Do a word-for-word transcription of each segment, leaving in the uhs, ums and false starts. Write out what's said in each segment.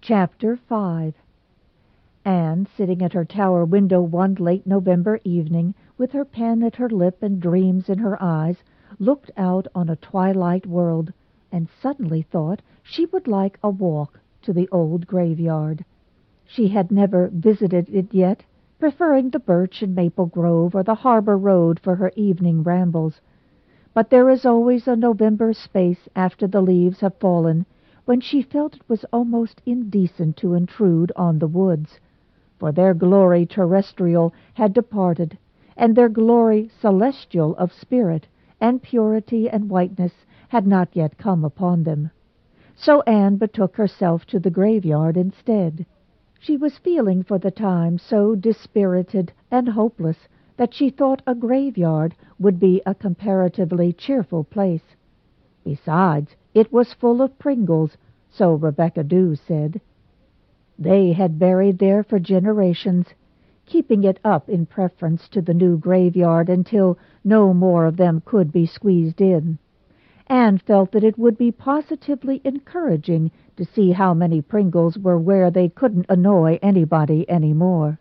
Chapter five. Anne, sitting at her tower window one late November evening, with her pen at her lip and dreams in her eyes, looked out on a twilight world, and suddenly thought she would like a walk to the old graveyard. She had never visited it yet, preferring the birch and maple grove or the harbor road for her evening rambles. But there is always a November space after the leaves have fallen, when she felt it was almost indecent to intrude on the woods, for their glory terrestrial had departed, and their glory celestial of spirit and purity and whiteness had not yet come upon them. So Anne betook herself to the graveyard instead. She was feeling for the time so dispirited and hopeless that she thought a graveyard would be a comparatively cheerful place. Besides, it was full of Pringles, so Rebecca Dew said. They had buried there for generations, keeping it up in preference to the new graveyard until no more of them could be squeezed in. Anne felt that it would be positively encouraging to see how many Pringles were where they couldn't annoy anybody any more.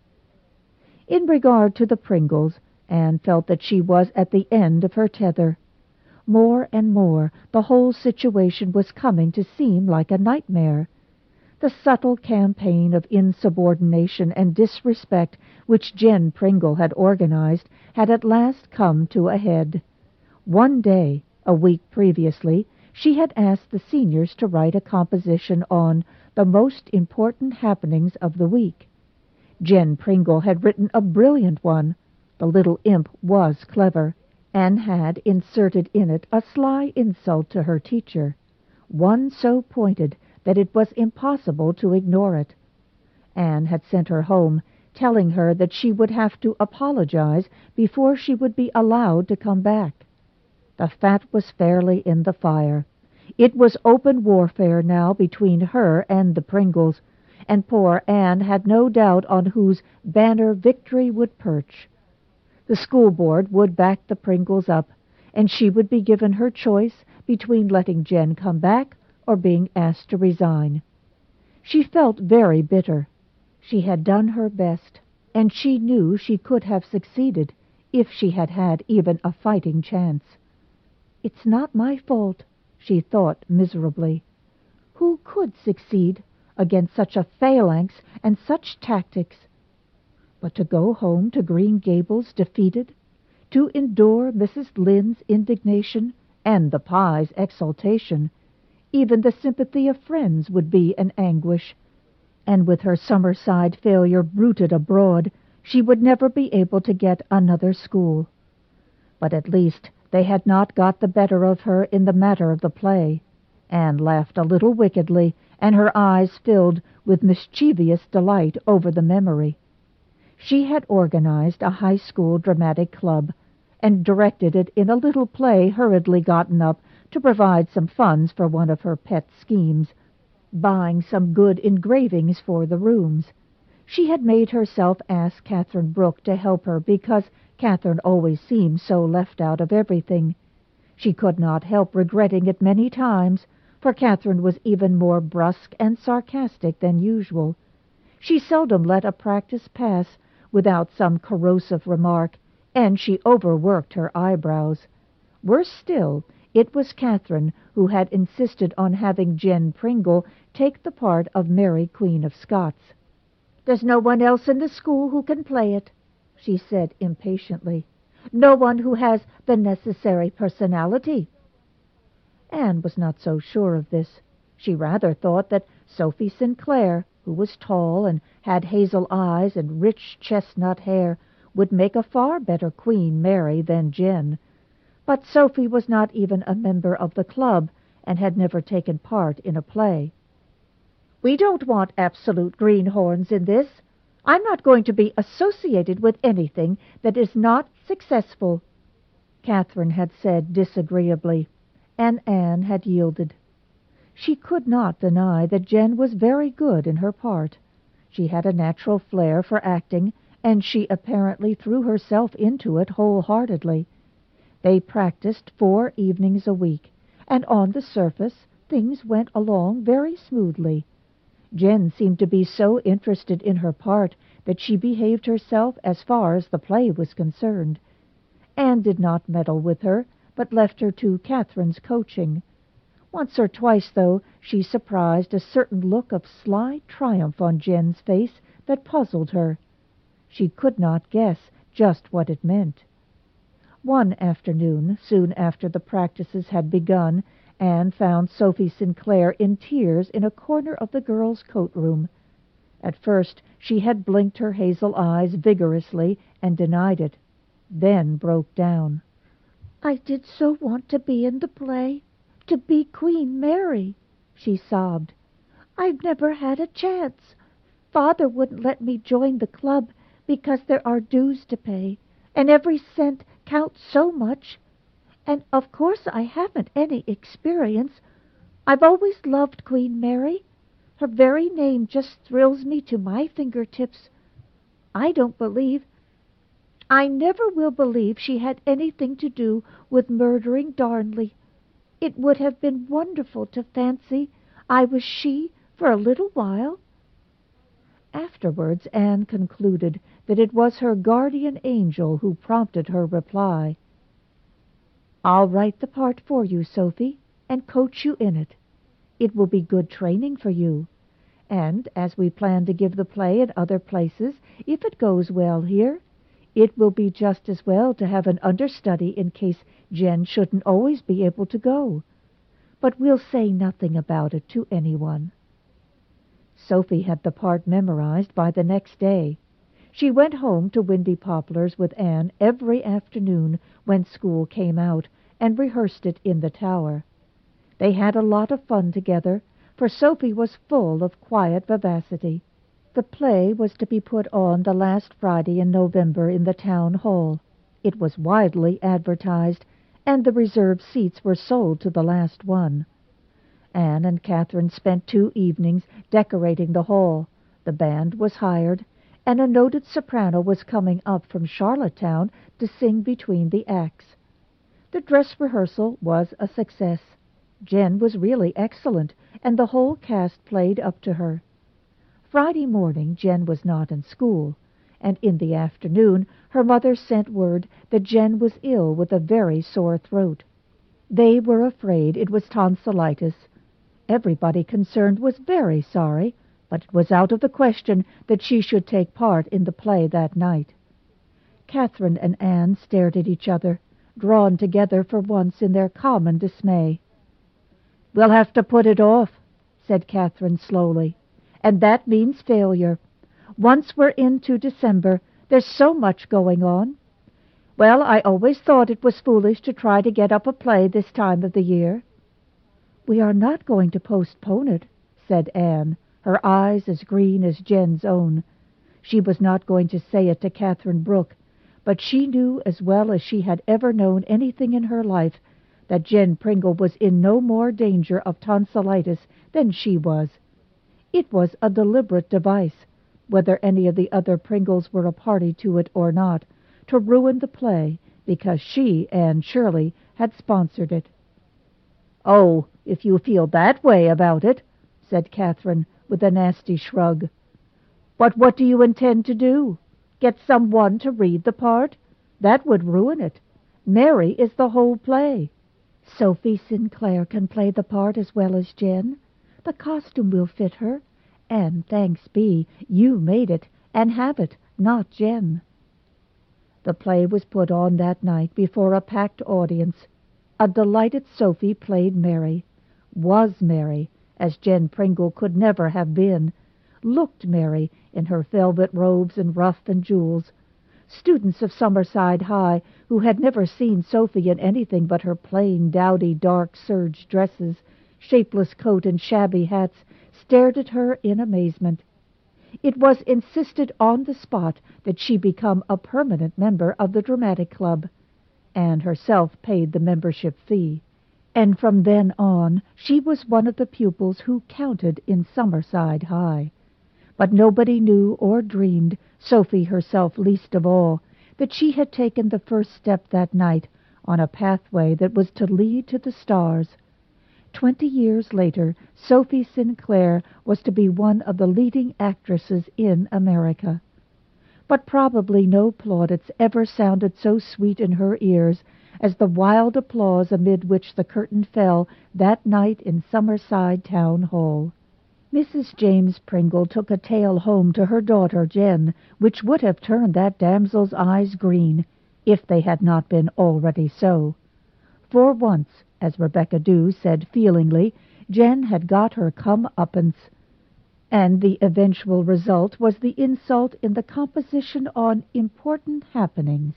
In regard to the Pringles, Anne felt that she was at the end of her tether. More and more the whole situation was coming to seem like a nightmare. The subtle campaign of insubordination and disrespect which Jen Pringle had organized had at last come to a head. One day, a week previously, she had asked the seniors to write a composition on the most important happenings of the week. Jen Pringle had written a brilliant one. The little imp was clever, and had inserted in it a sly insult to her teacher, one so pointed that it was impossible to ignore it. Anne had sent her home, telling her that she would have to apologize before she would be allowed to come back. The fat was fairly in the fire. It was open warfare now between her and the Pringles, and poor Anne had no doubt on whose banner victory would perch. The school board would back the Pringles up, and she would be given her choice between letting Jen come back or being asked to resign. She felt very bitter. She had done her best, and she knew she could have succeeded if she had had even a fighting chance. "It's not my fault," she thought miserably. Who could succeed against such a phalanx and such tactics? But to go home to Green Gables defeated, to endure Missus Lynde's indignation and the Pye's exultation, even the sympathy of friends would be an anguish, and with her Summerside failure bruited abroad, she would never be able to get another school. But at least they had not got the better of her in the matter of the play. Anne laughed a little wickedly, and her eyes filled with mischievous delight over the memory. She had organized a high school dramatic club, and directed it in a little play hurriedly gotten up to provide some funds for one of her pet schemes, buying some good engravings for the rooms. She had made herself ask Catherine Brooke to help her because Catherine always seemed so left out of everything. She could not help regretting it many times, for Catherine was even more brusque and sarcastic than usual. She seldom let a practice pass without some corrosive remark, and she overworked her eyebrows. Worse still, it was Catherine who had insisted on having Jen Pringle take the part of Mary Queen of Scots. "There's no one else in the school who can play it," she said impatiently. "No one who has the necessary personality." Anne was not so sure of this. She rather thought that Sophie Sinclair, who was tall and had hazel eyes and rich chestnut hair, would make a far better Queen Mary than Jen. But Sophie was not even a member of the club, and had never taken part in a play. "We don't want absolute greenhorns in this. I'm not going to be associated with anything that is not successful," Catherine had said disagreeably, and Anne had yielded. She could not deny that Jen was very good in her part. She had a natural flair for acting, and she apparently threw herself into it wholeheartedly. They practiced four evenings a week, and on the surface things went along very smoothly. Jen seemed to be so interested in her part that she behaved herself as far as the play was concerned. Anne did not meddle with her, but left her to Catherine's coaching. Once or twice, though, she surprised a certain look of sly triumph on Jen's face that puzzled her. She could not guess just what it meant. One afternoon, soon after the practices had begun, Anne found Sophie Sinclair in tears in a corner of the girls' coat-room. At first she had blinked her hazel eyes vigorously and denied it, then broke down. "I did so want to be in the play, to be Queen Mary," she sobbed. "I've never had a chance. Father wouldn't let me join the club because there are dues to pay, and every cent counts so much. And of course I haven't any experience. I've always loved Queen Mary. Her very name just thrills me to my fingertips. I don't believe, I never will believe she had anything to do with murdering Darnley. It would have been wonderful to fancy I was she for a little while." Afterwards Anne concluded that it was her guardian angel who prompted her reply. "I'll write the part for you, Sophie, and coach you in it. It will be good training for you. And as we plan to give the play at other places, if it goes well here, it will be just as well to have an understudy in case Jen shouldn't always be able to go. But we'll say nothing about it to anyone." Sophie had the part memorized by the next day. She went home to Windy Poplars with Anne every afternoon when school came out, and rehearsed it in the tower. They had a lot of fun together, for Sophie was full of quiet vivacity. The play was to be put on the last Friday in November in the town hall. It was widely advertised, and the reserved seats were sold to the last one. Anne and Catherine spent two evenings decorating the hall. The band was hired, and a noted soprano was coming up from Charlottetown to sing between the acts. The dress rehearsal was a success. Jen was really excellent, and the whole cast played up to her. Friday morning Jen was not in school, and in the afternoon her mother sent word that Jen was ill with a very sore throat. They were afraid it was tonsillitis. Everybody concerned was very sorry, but it was out of the question that she should take part in the play that night. Catherine and Anne stared at each other, drawn together for once in their common dismay. "We'll have to put it off," said Catherine slowly, "and that means failure. Once we're into December, there's so much going on. Well, I always thought it was foolish to try to get up a play this time of the year." "We are not going to postpone it," said Anne, her eyes as green as Jen's own. She was not going to say it to Catherine Brooke, but she knew as well as she had ever known anything in her life that Jen Pringle was in no more danger of tonsillitis than she was. It was a deliberate device, whether any of the other Pringles were a party to it or not, to ruin the play because she, Anne Shirley, had sponsored it. "Oh, if you feel that way about it," said Catherine, with a nasty shrug. "But what do you intend to do? Get some one to read the part? That would ruin it. Mary is the whole play." "Sophie Sinclair can play the part as well as Jen. The costume will fit her, and, thanks be, you made it, and have it, not Jen." The play was put on that night before a packed audience. A delighted Sophie played Mary, was Mary, as Jen Pringle could never have been, looked Mary in her velvet robes and ruff and jewels. Students of Summerside High, who had never seen Sophie in anything but her plain, dowdy, dark serge dresses, shapeless coat, and shabby hats, stared at her in amazement. It was insisted on the spot that she become a permanent member of the Dramatic Club. Anne herself paid the membership fee, and from then on she was one of the pupils who counted in Summerside High. But nobody knew or dreamed, Sophie herself least of all, that she had taken the first step that night on a pathway that was to lead to the stars. Twenty years later, Sophie Sinclair was to be one of the leading actresses in America. But probably no plaudits ever sounded so sweet in her ears as the wild applause amid which the curtain fell that night in Summerside Town Hall. Missus James Pringle took a tale home to her daughter Jen, which would have turned that damsel's eyes green, if they had not been already so. For once, as Rebecca Dew said feelingly, Jen had got her come-uppance, and the eventual result was the insult in the composition on important happenings.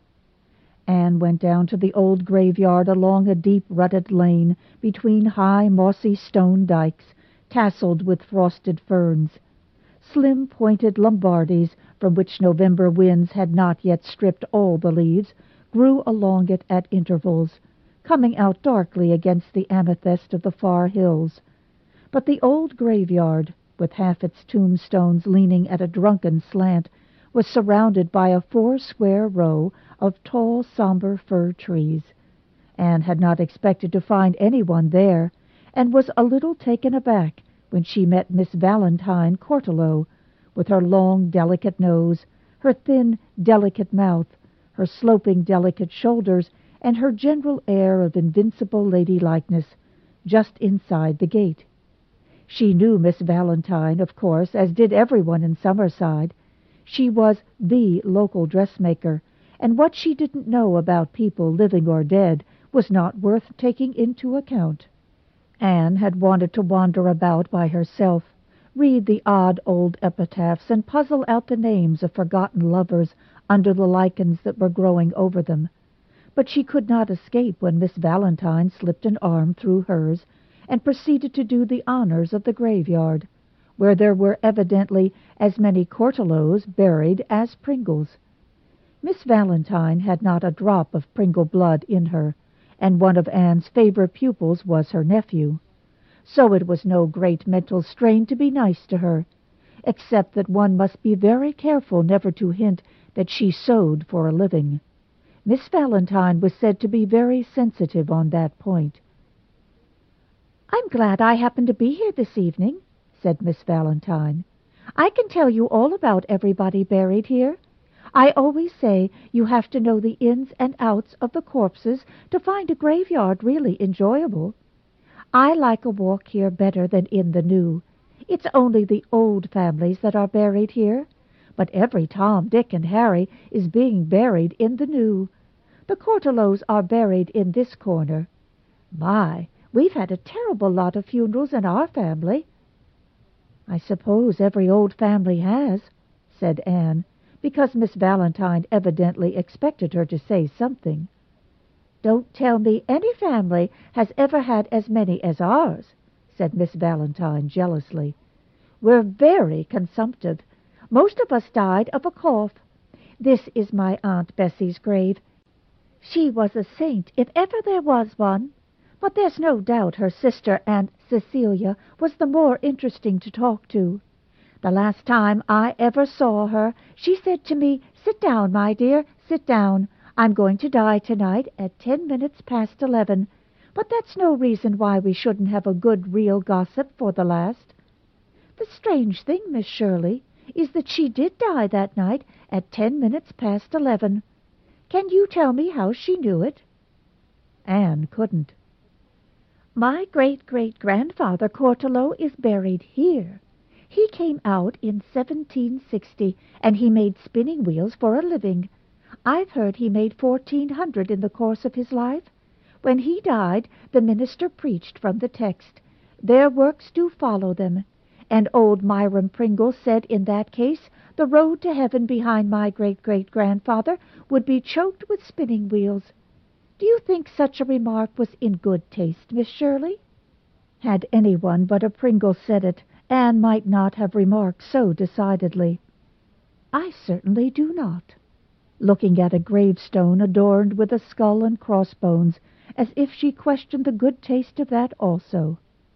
Anne went down to the old graveyard along a deep rutted lane between high mossy stone dikes, tasseled with frosted ferns. Slim pointed Lombardies, from which November winds had not yet stripped all the leaves, grew along it at intervals, coming out darkly against the amethyst of the far hills. But the old graveyard, with half its tombstones leaning at a drunken slant, was surrounded by a four-square row of tall, somber fir trees. Anne had not expected to find anyone there, and was a little taken aback when she met Miss Valentine Cortelyou, with her long, delicate nose, her thin, delicate mouth, her sloping, delicate shoulders, and her general air of invincible ladylikeness, just inside the gate. She knew Miss Valentine, of course, as did everyone in Summerside. She was the local dressmaker, and what she didn't know about people living or dead was not worth taking into account. Anne had wanted to wander about by herself, read the odd old epitaphs, and puzzle out the names of forgotten lovers under the lichens that were growing over them. But she could not escape when Miss Valentine slipped an arm through hers and proceeded to do the honors of the graveyard, where there were evidently as many Cortelyous buried as Pringles. Miss Valentine had not a drop of Pringle blood in her, and one of Anne's favorite pupils was her nephew. So it was no great mental strain to be nice to her, except that one must be very careful never to hint that she sewed for a living. Miss Valentine was said to be very sensitive on that point. "I'm glad I happened to be here this evening," said Miss Valentine. "I can tell you all about everybody buried here. I always say you have to know the ins and outs of the corpses to find a graveyard really enjoyable. I like a walk here better than in the new. It's only the old families that are buried here, but every Tom, Dick, and Harry is being buried in the new. The Cortelyous are buried in this corner. My, we've had a terrible lot of funerals in our family." "I suppose every old family has," said Anne, because Miss Valentine evidently expected her to say something. "Don't tell me any family has ever had as many as ours," said Miss Valentine jealously. "We're very consumptive. Most of us died of a cough. This is my Aunt Bessie's grave. She was a saint, if ever there was one. But there's no doubt her sister, Aunt Cecilia, was the more interesting to talk to. The last time I ever saw her, she said to me, 'Sit down, my dear, sit down. I'm going to die tonight at ten minutes past eleven. But that's no reason why we shouldn't have a good real gossip for the last.' The strange thing, Miss Shirley, is that she did die that night at ten minutes past eleven. Can you tell me how she knew it?" Anne couldn't. "My great-great-grandfather Cortelyou is buried here. He came out in seventeen sixty, and he made spinning wheels for a living. I've heard he made fourteen hundred in the course of his life. When he died, the minister preached from the text, 'Their works do follow them,' and old Myron Pringle said in that case the road to heaven behind my great-great-grandfather would be choked with spinning wheels. Do you think such a remark was in good taste, Miss Shirley?" Had anyone but a Pringle said it, Anne might not have remarked so decidedly. "I certainly do not," looking at a gravestone adorned with a skull and crossbones, as if she questioned the good taste of that also.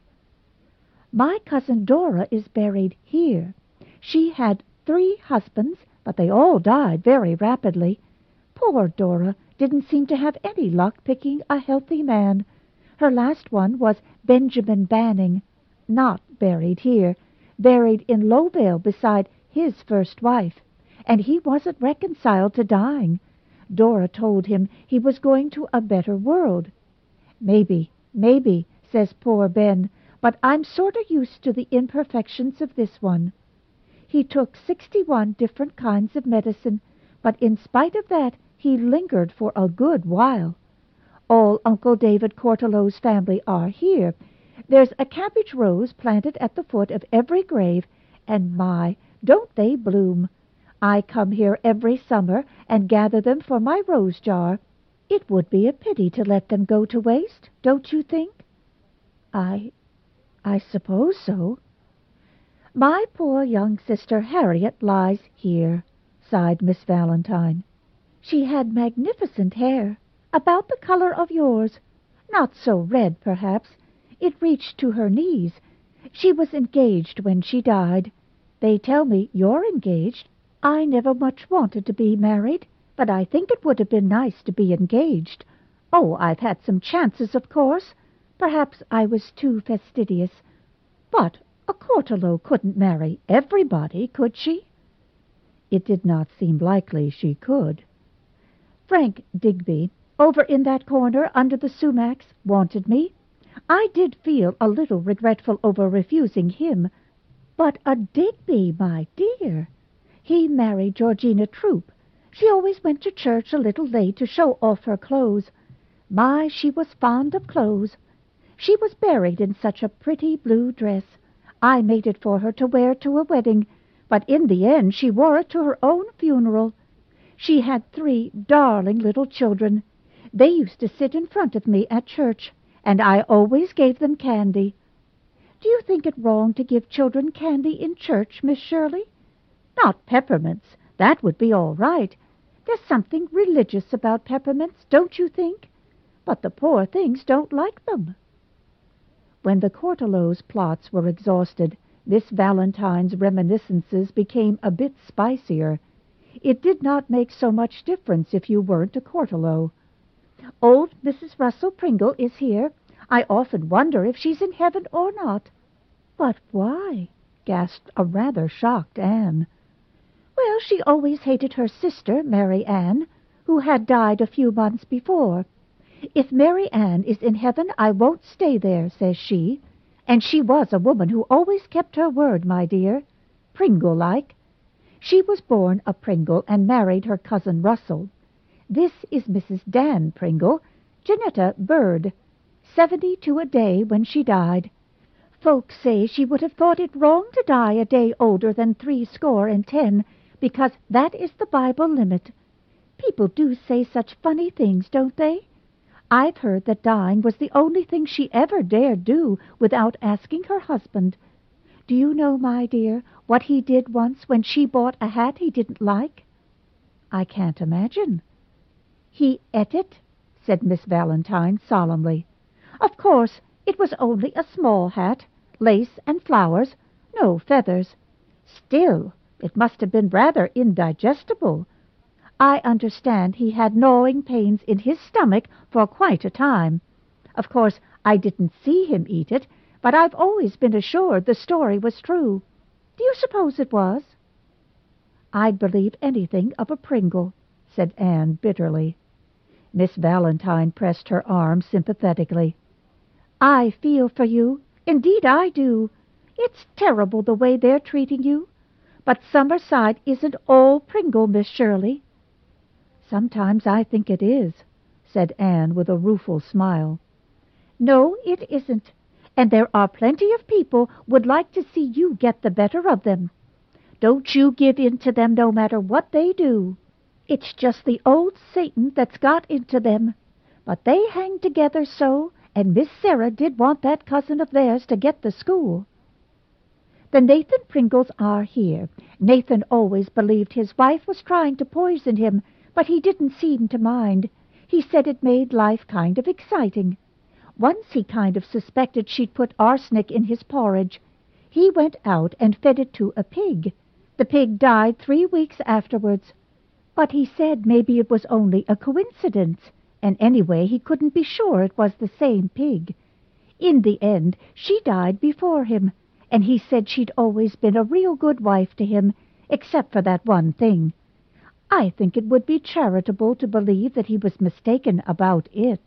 "My cousin Dora is buried here. She had three husbands, but they all died very rapidly. Poor Dora didn't seem to have any luck picking a healthy man. Her last one was Benjamin Banning, not buried here, buried in Lowvale beside his first wife, and he wasn't reconciled to dying. Dora told him he was going to a better world. Maybe, maybe, says poor Ben, but I'm sort of used to the imperfections of this one. He took sixty-one different kinds of medicine, but in spite of that he lingered for a good while. All Uncle David Cortellow's family are here. There's a cabbage rose planted at the foot of every grave, and my, don't they bloom! I come here every summer and gather them for my rose jar. It would be a pity to let them go to waste, don't you think? I, I suppose so. My poor young sister Harriet lies here, sighed Miss Valentine. She had magnificent hair, about the color of yours, not so red, perhaps. It reached to her knees. She was engaged when she died. They tell me you're engaged. I never much wanted to be married, but I think it would have been nice to be engaged. Oh, I've had some chances, of course. Perhaps I was too fastidious. But a Cortellow couldn't marry everybody, could she? It did not seem likely she could. Frank Digby, over in that corner under the sumacs, wanted me. I did feel a little regretful over refusing him. But a Digby, my dear! He married Georgina Troop. She always went to church a little late to show off her clothes. My, she was fond of clothes. She was buried in such a pretty blue dress. I made it for her to wear to a wedding, but in the end she wore it to her own funeral. She had three darling little children. They used to sit in front of me at church, and I always gave them candy. Do you think it wrong to give children candy in church, Miss Shirley? Not peppermints. That would be all right. There's something religious about peppermints, don't you think? But the poor things don't like them. When the Cortellows' plots were exhausted, Miss Valentine's reminiscences became a bit spicier. It did not make so much difference if you weren't a Cortellow. Old Missus Russell Pringle is here. I often wonder if she's in heaven or not. But why? Gasped a rather shocked Anne. Well, she always hated her sister, Mary Ann, who had died a few months before. If Mary Ann is in heaven, I won't stay there, says she. And she was a woman who always kept her word, my dear, Pringle-like. She was born a Pringle and married her cousin Russell. This is Missus Dan Pringle, Janetta Bird, seventy-two a day when she died. Folks say she would have thought it wrong to die a day older than three score and ten, because that is the Bible limit. People do say such funny things, don't they? I've heard that dying was the only thing she ever dared do without asking her husband. Do you know, my dear, what he did once when she bought a hat he didn't like? I can't imagine. He ate it, said Miss Valentine solemnly. Of course, it was only a small hat, lace and flowers, no feathers. Still, it must have been rather indigestible. I understand he had gnawing pains in his stomach for quite a time. Of course, I didn't see him eat it, but I've always been assured the story was true. Do you suppose it was? I'd believe anything of a Pringle, said Anne bitterly. Miss Valentine pressed her arm sympathetically. I feel for you. Indeed I do. It's terrible the way they're treating you. But Summerside isn't all Pringle, Miss Shirley. Sometimes I think it is, said Anne with a rueful smile. No, it isn't. And there are plenty of people would like to see you get the better of them. Don't you give in to them no matter what they do. It's just the old Satan that's got into them. But they hang together so, and Miss Sarah did want that cousin of theirs to get the school. The Nathan Pringles are here. Nathan always believed his wife was trying to poison him, but he didn't seem to mind. He said it made life kind of exciting. Once he kind of suspected she'd put arsenic in his porridge. He went out and fed it to a pig. The pig died three weeks afterwards. But he said maybe it was only a coincidence. and anyway he couldn't be sure it was the same pig. In the end, she died before him, and he said she'd always been a real good wife to him, except for that one thing. I think it would be charitable to believe that he was mistaken about it.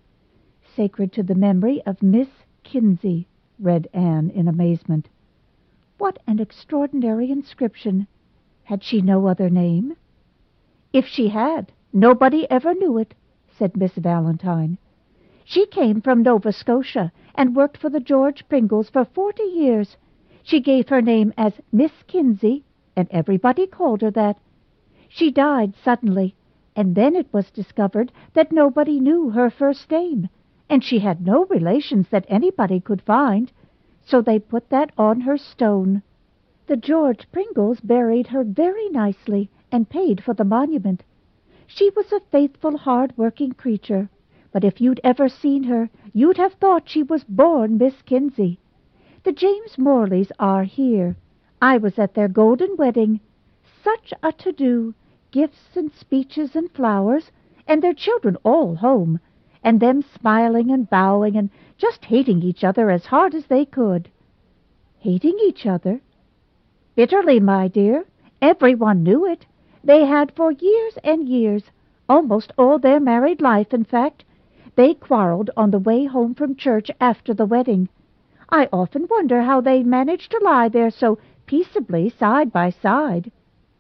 Sacred to the memory of Miss Kinsey, read Anne in amazement. What an extraordinary inscription! Had she no other name? If she had, nobody ever knew it, said Miss Valentine. She came from Nova Scotia and worked for the George Pringles for forty years. She gave her name as Miss Kinsey, and everybody called her that. She died suddenly, and then it was discovered that nobody knew her first name, and she had no relations that anybody could find, so they put that on her stone. The George Pringles buried her very nicely and paid for the monument. She was a faithful, hard-working creature, but if you'd ever seen her, you'd have thought she was born Miss Kinsey. The James Morleys are here. I was at their golden wedding. Such a to-do, gifts and speeches and flowers, and their children all home, and them smiling and bowing and just hating each other as hard as they could. Hating each other? Bitterly, my dear. Everyone knew it. They had for years and years, almost all their married life, in fact. They quarreled on the way home from church after the wedding. I often wonder how they managed to lie there so peaceably side by side.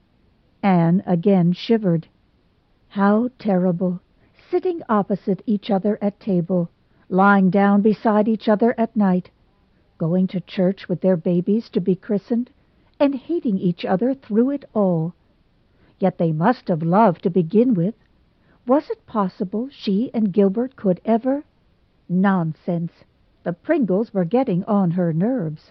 Anne again shivered. How terrible, sitting opposite each other at table, lying down beside each other at night, going to church with their babies to be christened, and hating each other through it all. Yet they must have loved to begin with. Was it possible she and Gilbert could ever? Nonsense. The Pringles were getting on her nerves.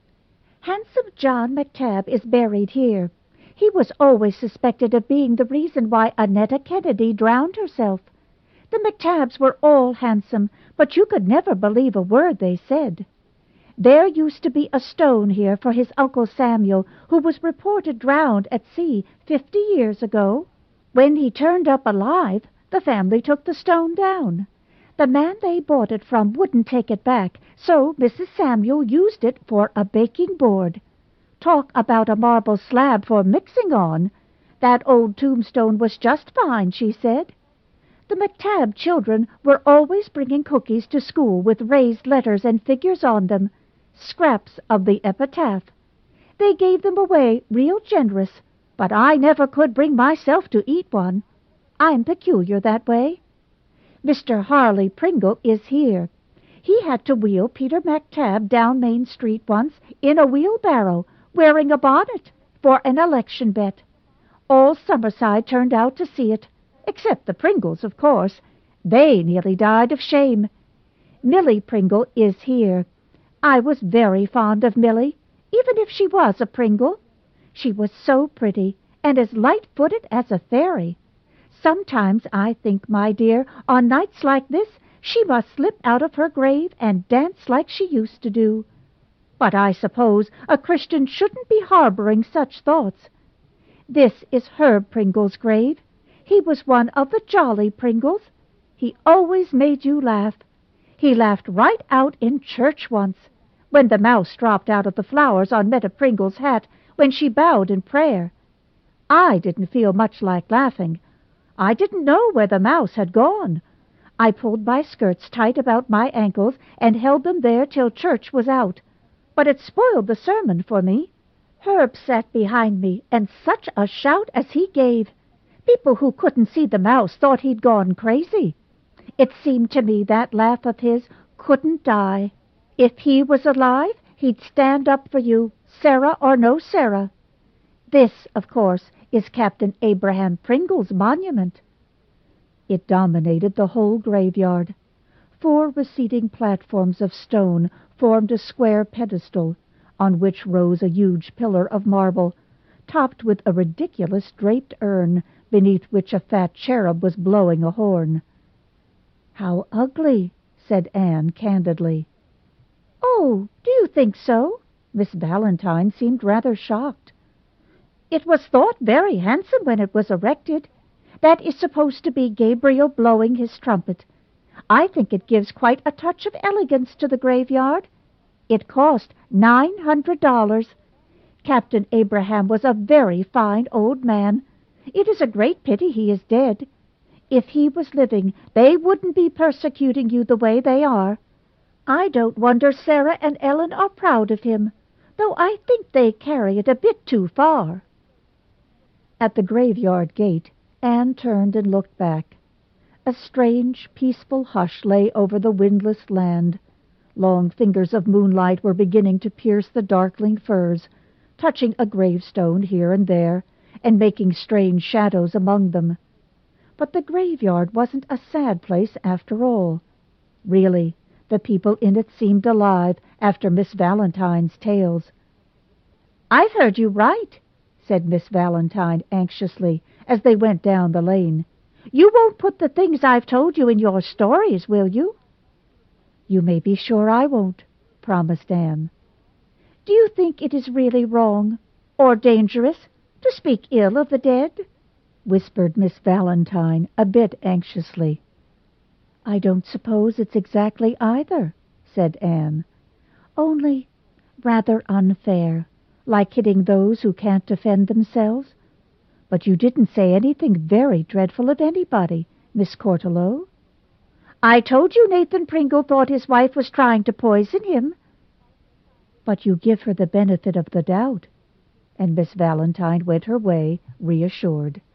Handsome John McTabb is buried here. He was always suspected of being the reason why Annetta Kennedy drowned herself. The McTabbs were all handsome, but you could never believe a word they said. There used to be a stone here for his Uncle Samuel, who was reported drowned at sea fifty years ago. When he turned up alive, the family took the stone down. The man they bought it from wouldn't take it back, so Missus Samuel used it for a baking board. Talk about a marble slab for mixing on. That old tombstone was just fine, she said. The McTabb children were always bringing cookies to school with raised letters and figures on them, scraps of the epitaph. They gave them away real generous, but I never could bring myself to eat one. I'm peculiar that way. Mister Harley Pringle is here. He had to wheel Peter McTabb down Main Street once in a wheelbarrow, wearing a bonnet, for an election bet. All Summerside turned out to see it, except the Pringles, of course. They nearly died of shame. Millie Pringle is here. I was very fond of Millie, even if she was a Pringle. She was so pretty, and as light-footed as a fairy. Sometimes I think, my dear, on nights like this, she must slip out of her grave and dance like she used to do. But I suppose a Christian shouldn't be harboring such thoughts. This is Herb Pringle's grave. He was one of the jolly Pringles. He always made you laugh. He laughed right out in church once, when the mouse dropped out of the flowers on Meta Pringle's hat when she bowed in prayer. I didn't feel much like laughing. I didn't know where the mouse had gone. I pulled my skirts tight about my ankles and held them there till church was out. But it spoiled the sermon for me. Herb sat behind me, and such a shout as he gave! People who couldn't see the mouse thought he'd gone crazy. It seemed to me that laugh of his couldn't die. If he was alive, he'd stand up for you, Sarah or no Sarah. This, of course, is Captain Abraham Pringle's monument. It dominated the whole graveyard. Four receding platforms of stone formed a square pedestal, on which rose a huge pillar of marble, topped with a ridiculous draped urn, beneath which a fat cherub was blowing a horn. "How ugly," said Anne candidly. "Oh, do you think so?" Miss Valentine seemed rather shocked. "It was thought very handsome when it was erected. That is supposed to be Gabriel blowing his trumpet. I think it gives quite a touch of elegance to the graveyard. It cost nine hundred dollars. Captain Abraham was a very fine old man. It is a great pity he is dead. If he was living, they wouldn't be persecuting you the way they are. I don't wonder Sarah and Ellen are proud of him, though I think they carry it a bit too far." At the graveyard gate, Anne turned and looked back. A strange, peaceful hush lay over the windless land. Long fingers of moonlight were beginning to pierce the darkling firs, touching a gravestone here and there, and making strange shadows among them. But the graveyard wasn't a sad place after all. Really, the people in it seemed alive after Miss Valentine's tales. "I've heard you right," said Miss Valentine anxiously as they went down the lane. "You won't put the things I've told you in your stories, will you?" "You may be sure I won't," promised Anne. "Do you think it is really wrong, or dangerous, to speak ill of the dead?" whispered Miss Valentine a bit anxiously. "I don't suppose it's exactly either," said Anne. "Only rather unfair, like hitting those who can't defend themselves. But you didn't say anything very dreadful of anybody, Miss Courtelow." "I told you Nathan Pringle thought his wife was trying to poison him." "But you give her the benefit of the doubt," and Miss Valentine went her way reassured.